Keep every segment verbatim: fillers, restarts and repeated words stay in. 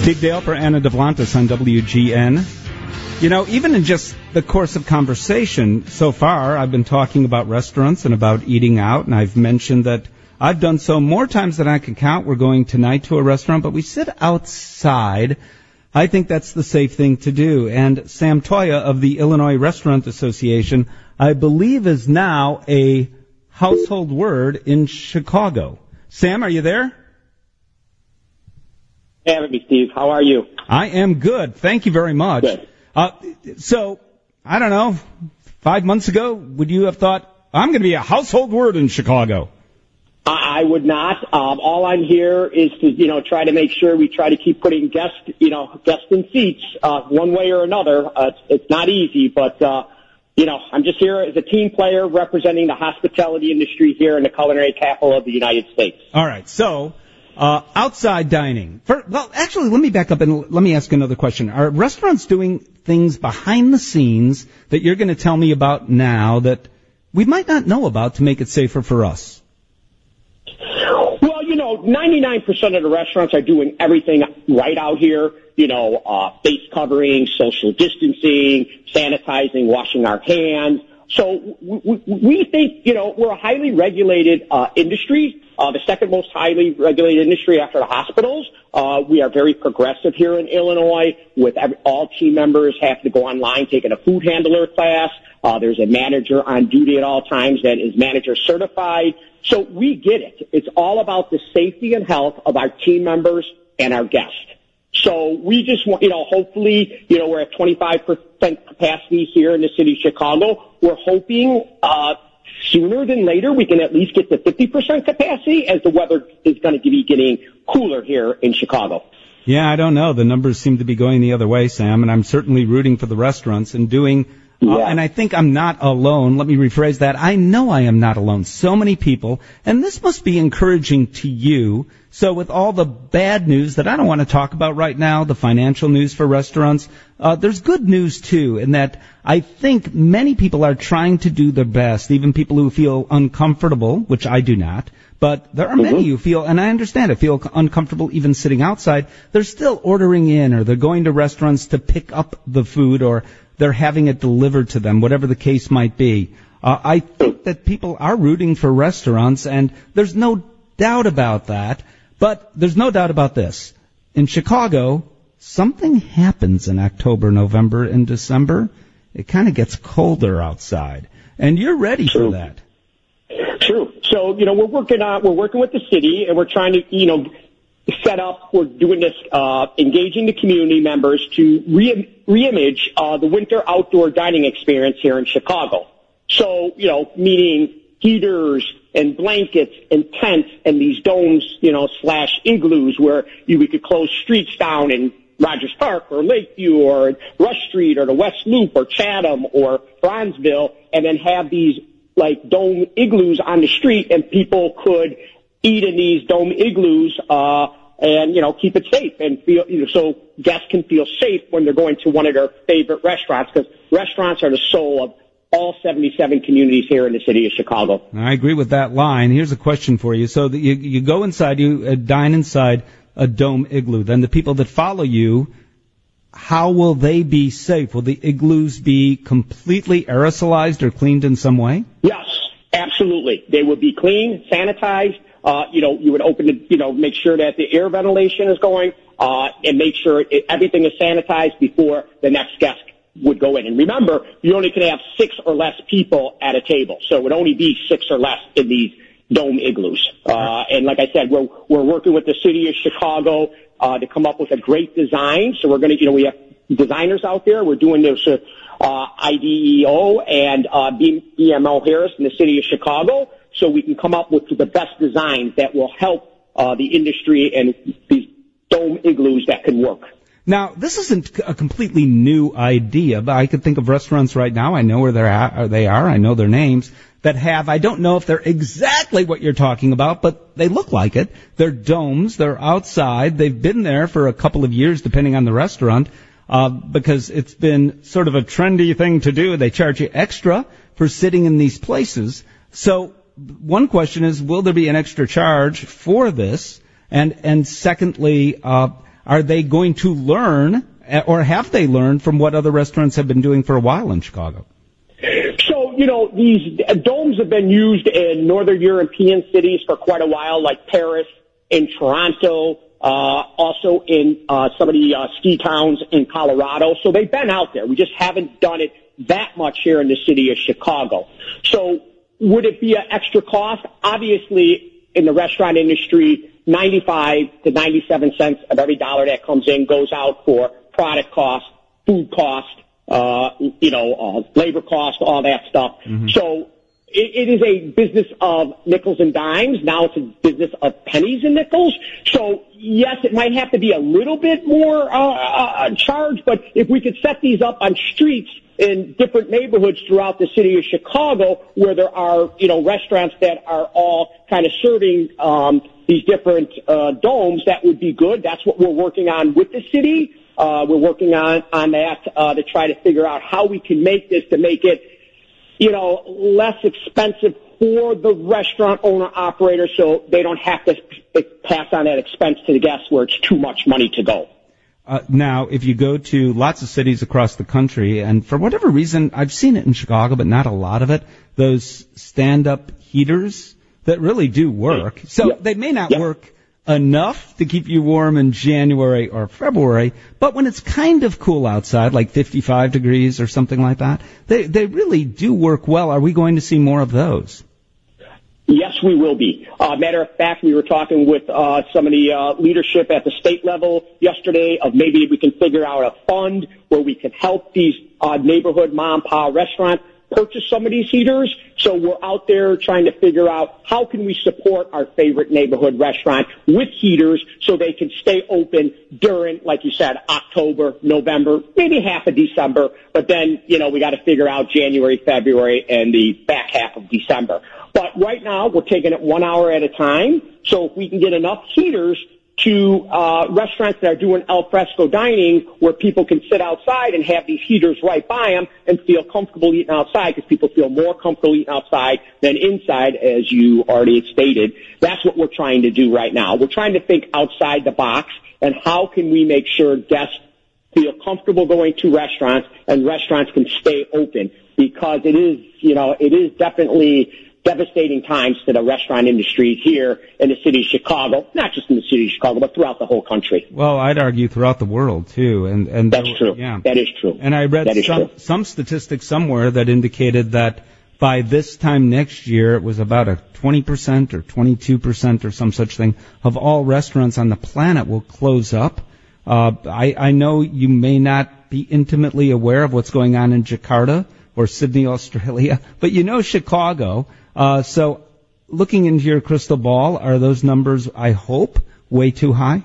Steve Dale for Anna Devlantis on W G N. You know, even in just the course of conversation so far, I've been talking about restaurants and about eating out, and I've mentioned that I've done so more times than I can count. We're going tonight to a restaurant, but we sit outside. I think that's the safe thing to do. And Sam Toya of the Illinois Restaurant Association, I believe, is now a household word in Chicago. Sam, are you there? Hey, having me, Steve. How are you? I am good. Thank you very much. Good. Uh, so, I don't know, five months ago, would you have thought, I'm going to be a household word in Chicago? I, I would not. Um, all I'm here is to, you know, try to make sure we try to keep putting guests, you know, guests in seats, uh, one way or another. Uh, it's, it's not easy, but, uh, you know, I'm just here as a team player representing the hospitality industry here in the culinary capital of the United States. All right. So, uh, outside dining. For, well, actually, let me back up and let me ask another question. Are restaurants doing things behind the scenes that you're going to tell me about now that we might not know about to make it safer for us? Well, you know, ninety-nine percent of the restaurants are doing everything right out here. You know, uh, face covering, social distancing, sanitizing, washing our hands. So we, we think, you know, we're a highly regulated uh, industry, uh, the second most highly regulated industry after the hospitals. Uh, we are very progressive here in Illinois with every, all team members have to go online taking a food handler class. Uh, there's a manager on duty at all times that is manager certified. So we get it. It's all about the safety and health of our team members and our guests. So we just want, you know, hopefully, you know, we're at twenty-five percent capacity here in the city of Chicago. We're hoping, uh, sooner than later we can at least get to fifty percent capacity as the weather is going to be getting cooler here in Chicago. Yeah, I don't know. The numbers seem to be going the other way, Sam, and I'm certainly rooting for the restaurants and doing Uh, yeah. and I think I'm not alone. Let me rephrase that. I know I am not alone. So many people, and this must be encouraging to you. So with all the bad news that I don't want to talk about right now, the financial news for restaurants, uh, there's good news too, in that I think many people are trying to do their best, even people who feel uncomfortable, which I do not. But there are mm-hmm. many who feel, and I understand it, feel uncomfortable even sitting outside. They're still ordering in, or they're going to restaurants to pick up the food, or they're having it delivered to them, whatever the case might be. Uh, I think that people are rooting for restaurants, and there's no doubt about that. But there's no doubt about this. In Chicago, something happens in October, November, and December. It kind of gets colder outside. And you're ready True. for that. True. So, you know, we're working on, we're working with the city, and we're trying to, you know, set up, we're doing this, uh, engaging the community members to re- re-image, uh, the winter outdoor dining experience here in Chicago. So, you know, meaning heaters and blankets and tents and these domes, you know, slash igloos where you, we could close streets down in Rogers Park or Lakeview or Rush Street or the West Loop or Chatham or Bronzeville, and then have these like dome igloos on the street, and people could eat in these dome igloos, uh, and, you know, keep it safe and feel, you know, so guests can feel safe when they're going to one of their favorite restaurants, because restaurants are the soul of all seventy-seven communities here in the city of Chicago. I agree with that line. Here's a question for you. So that you, you go inside, you uh, dine inside a dome igloo. Then the people that follow you, how will they be safe? Will the igloos be completely aerosolized or cleaned in some way? Yes, absolutely. They would be clean, sanitized. Uh, you know, you would open the, you know, make sure that the air ventilation is going, uh, and make sure it, everything is sanitized before the next guest would go in. And remember, you only can have six or less people at a table, so it would only be six or less in these dome igloos. Uh, and like I said, we're, we're working with the city of Chicago, uh, to come up with a great design. So we're going to, you know, we have designers out there. We're doing this, uh, I D E O and, uh, B M O Harris in the city of Chicago, so we can come up with the best designs that will help, uh, the industry and these dome igloos that can work. Now, this isn't a completely new idea, but I could think of restaurants right now. I know where they're at, they are. I know their names that have, I don't know if they're exactly what you're talking about, but they look like it. They're domes. They're outside. They've been there for a couple of years, depending on the restaurant, uh, because it's been sort of a trendy thing to do. They charge you extra for sitting in these places. So one question is, will there be an extra charge for this? And, and secondly, uh, are they going to learn, or have they learned from what other restaurants have been doing for a while in Chicago? So, you know, these domes have been used in northern European cities for quite a while, like Paris, in Toronto, uh, also in uh, some of the uh, ski towns in Colorado. So they've been out there. We just haven't done it that much here in the city of Chicago. So would it be an extra cost? Obviously, in the restaurant industry, ninety-five to ninety-seven cents of every dollar that comes in goes out for product cost, food cost, uh, you know, uh, labor cost, all that stuff. Mm-hmm. So it, it is a business of nickels and dimes. Now it's a business of pennies and nickels. So yes, it might have to be a little bit more uh, uh, charged, but if we could set these up on streets in different neighborhoods throughout the city of Chicago, where there are, you know, restaurants that are all kind of serving um, these different uh, domes, that would be good. That's what we're working on with the city. Uh, we're working on on that uh, to try to figure out how we can make this to make it, you know, less expensive for the restaurant owner operator, so they don't have to pass on that expense to the guests where it's too much money to go. Uh, now, if you go to lots of cities across the country, and for whatever reason, I've seen it in Chicago, but not a lot of it, those stand-up heaters that really do work. So yeah. they may not yeah. work enough to keep you warm in January or February, but when it's kind of cool outside, like fifty-five degrees or something like that, they, they really do work well. Are we going to see more of those? Yes, we will be. Uh, matter of fact, we were talking with uh, some of the uh, leadership at the state level yesterday of maybe we can figure out a fund where we can help these uh, neighborhood mom and pop restaurants purchase some of these heaters. So we're out there trying to figure out how can we support our favorite neighborhood restaurant with heaters so they can stay open during, like you said, October, November, maybe half of December. But then, you know, we got to figure out January, February, and the back half of December. But right now, we're taking it one hour at a time. So if we can get enough heaters to uh restaurants that are doing al fresco dining where people can sit outside and have these heaters right by them and feel comfortable eating outside, because people feel more comfortable eating outside than inside, as you already stated. That's what we're trying to do right now. We're trying to think outside the box, and how can we make sure guests feel comfortable going to restaurants and restaurants can stay open, because it is, you know, it is definitely devastating times to the restaurant industry here in the city of Chicago, not just in the city of Chicago, but throughout the whole country. Well, I'd argue throughout the world, too. And, and That's there, true. Yeah. That is true. And I read some, some statistics somewhere that indicated that by this time next year, it was about a twenty percent or twenty-two percent or some such thing of all restaurants on the planet will close up. Uh, I, I know you may not be intimately aware of what's going on in Jakarta or Sydney, Australia, but you know Chicago. Uh, so looking into your crystal ball, are those numbers, I hope, way too high?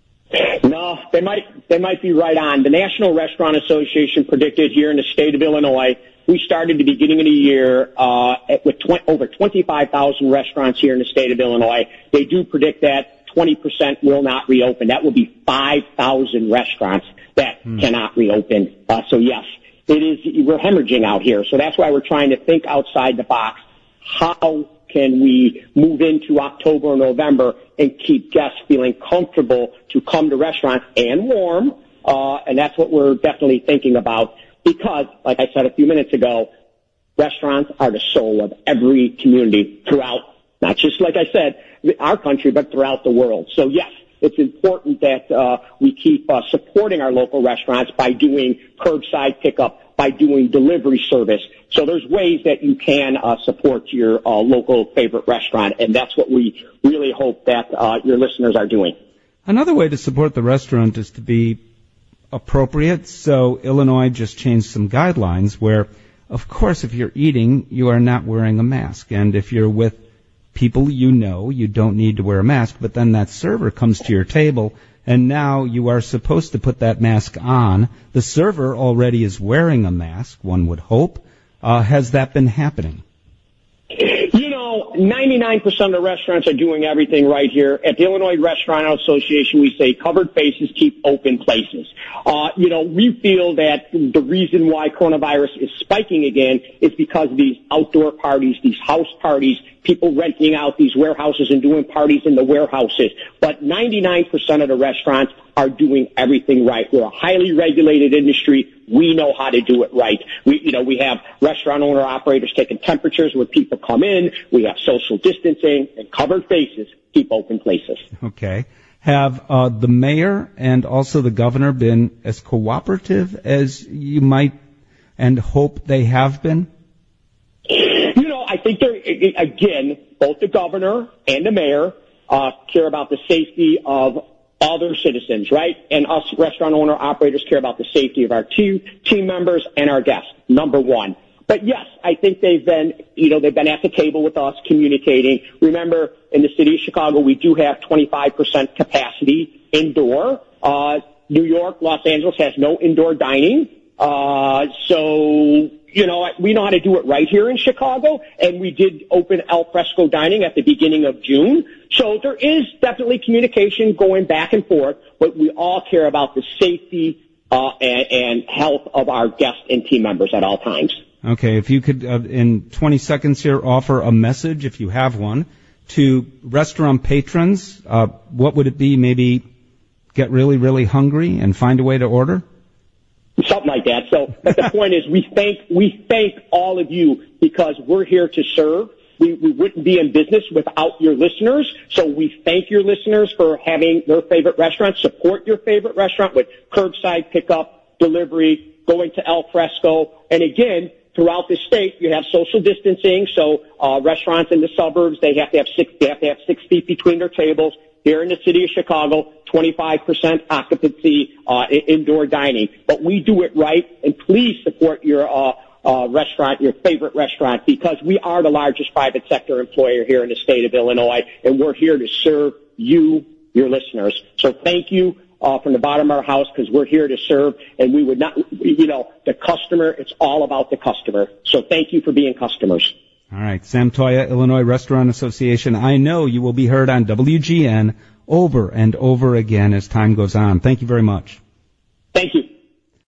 No, they might, they might be right on. The National Restaurant Association predicted here in the state of Illinois, we started the beginning of the year, uh, with tw- over twenty-five thousand restaurants here in the state of Illinois. They do predict that twenty percent will not reopen. That will be five thousand restaurants that hmm. cannot reopen. Uh, so yes, it is, we're hemorrhaging out here. So that's why we're trying to think outside the box. How can we move into October or November and keep guests feeling comfortable to come to restaurants and warm? Uh, and that's what we're definitely thinking about, because, like I said a few minutes ago, restaurants are the soul of every community throughout, not just, like I said, our country, but throughout the world. So, yes, it's important that uh, we keep uh, supporting our local restaurants by doing curbside pickup, by doing delivery service. So there's ways that you can uh, support your uh, local favorite restaurant, and that's what we really hope that uh, your listeners are doing. Another way to support the restaurant is to be appropriate. So Illinois just changed some guidelines where, of course, if you're eating, you are not wearing a mask. And if you're with people you know, you don't need to wear a mask, but then that server comes to your table, and now you are supposed to put that mask on. The server already is wearing a mask, one would hope. Uh, has that been happening? You know, know, ninety-nine percent of the restaurants are doing everything right here. At the Illinois Restaurant Association, we say covered faces keep open places. Uh, you know, we feel that the reason why coronavirus is spiking again is because of these outdoor parties, these house parties, people renting out these warehouses and doing parties in the warehouses. But ninety-nine percent of the restaurants are doing everything right. We're a highly regulated industry. We know how to do it right. We, you know, we have restaurant owner operators taking temperatures when people come in. We have social distancing, and covered faces keep open places. Okay. Have uh, the mayor and also the governor been as cooperative as you might and hope they have been? You know, I think they're, again, both the governor and the mayor uh, care about the safety of all their citizens, right? And us restaurant owner operators care about the safety of our team, team members and our guests, number one. But yes, I think they've been, you know, they've been at the table with us communicating. Remember, in the city of Chicago, we do have twenty-five percent capacity indoor. Uh, New York, Los Angeles has no indoor dining. Uh, so, you know, we know how to do it right here in Chicago, and we did open al fresco dining at the beginning of June. So there is definitely communication going back and forth, but we all care about the safety uh, and, and health of our guests and team members at all times. Okay, if you could, uh, in twenty seconds here, offer a message, if you have one, to restaurant patrons, uh, what would it be? Maybe get really, really hungry and find a way to order? Something like that. So, but the point is, we thank we thank all of you because we're here to serve. We, we wouldn't be in business without your listeners. So we thank your listeners for having their favorite restaurant. Support your favorite restaurant with curbside pickup, delivery, going to al fresco, and again, throughout the state, you have social distancing. So uh, restaurants in the suburbs, they have to have six. They have to have six feet between their tables. Here in the city of Chicago, twenty-five percent occupancy uh, indoor dining. But we do it right, and please support your uh, uh, restaurant, your favorite restaurant, because we are the largest private sector employer here in the state of Illinois, and we're here to serve you, your listeners. So thank you uh, from the bottom of our house, because we're here to serve, and we would not, you know, the customer, it's all about the customer. So thank you for being customers. All right, Sam Toia, Illinois Restaurant Association. I know you will be heard on W G N over and over again as time goes on. Thank you very much. Thank you.